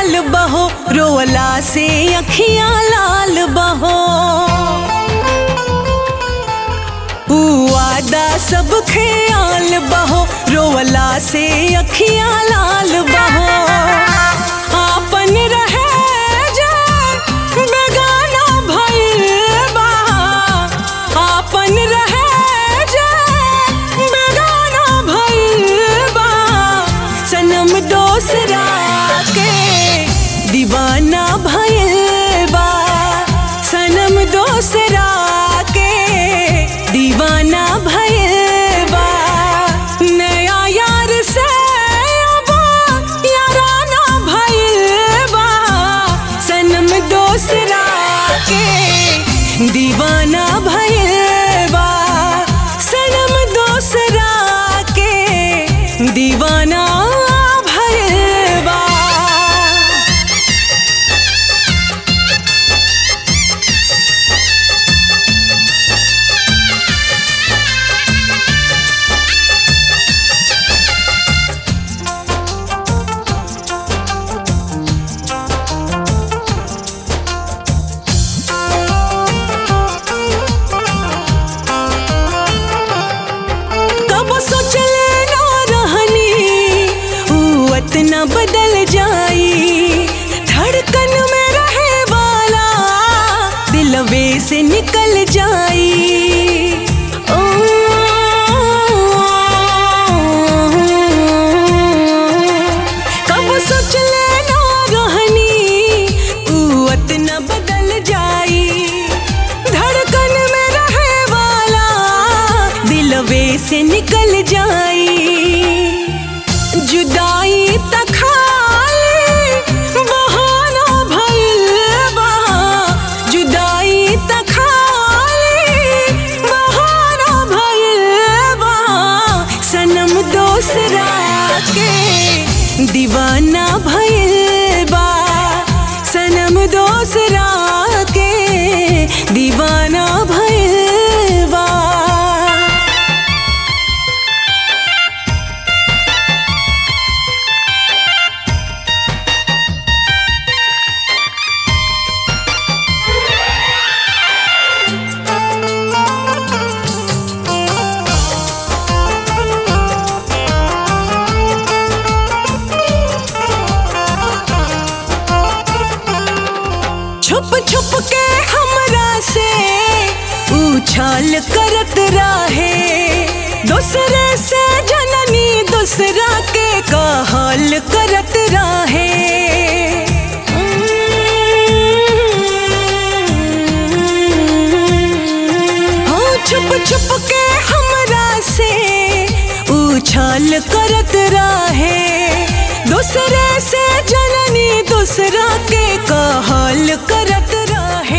हाल बहो, रोवला से अखियां लाल बहो। वादा सब ख्याल बहो, रोवला से अखियां लाल बहो। आपन रहे जे बेगाना भइल बा, आपन रहे जे बेगाना भइल बा। सनम दोसरा के दीवाना भइल बा, सनम दोसरा के दीवाना भइल बा। नया यार से अब याराना भइल बा, सनम दोसरा के दीवाना भइल बा, सनम दोसरा के दीवाना भइल बा। इतना बदल जाई, धड़कन में रहे वाला दिलवे से निकल जाई। ओ कब सोच लेना रहनी इतना बदल जाई, धड़कन में रहे वाला दिलवे से निकल जाई। जुदाई तखाली बहाना भइल बा, जुदाई तखाली बहाना भइल बा। सनम दोसरा के दीवाना भइल बा, सनम दोसरा के दीवाना भइल बा। छुप छुप के हमरा से उछाल करत रहे, दूसरे से जननी दूसरा के कहल करत रहे। हाँ छुप छुप के हमरा से उछाल करत रहे, दूसरे से जननी दूसरा के कहल करत रहे।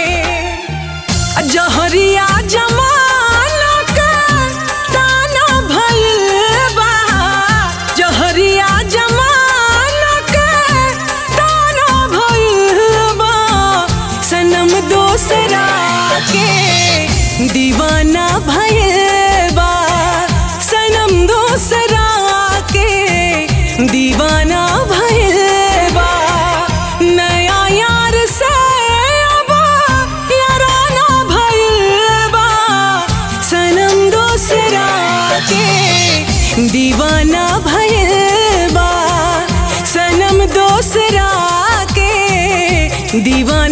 जहरिया जमाना का ताना भइल बा, जहरिया जमाना का ताना भइल बा। सनम दोसरा के दीवाना भइल बा, सनम दोसरा के दीवाना भइल बा। नया यार से अब याराना भइल बा, सनम दोसरा के दीवाना भइल बा, सनम दोसरा के दीवाना